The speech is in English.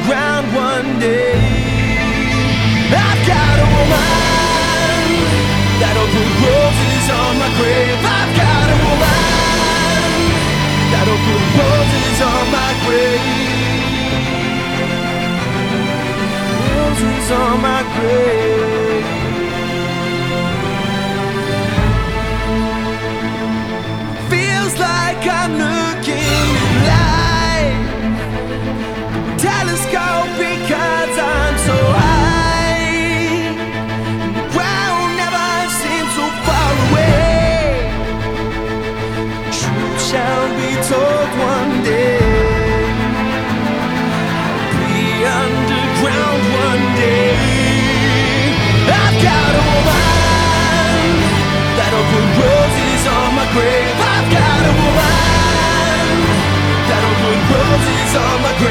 underground one day. I've got a woman that'll put roses on my grave. I've got a woman that'll put roses on my grave. Roses on my grave. Feels like I'm looking in light, telescope because I'm so high. The ground never seems so far away. Truth shall be told one day. I'll be underground one day. I've got a woman that'll put roses on my grave. I've got a woman that'll put roses on my grave.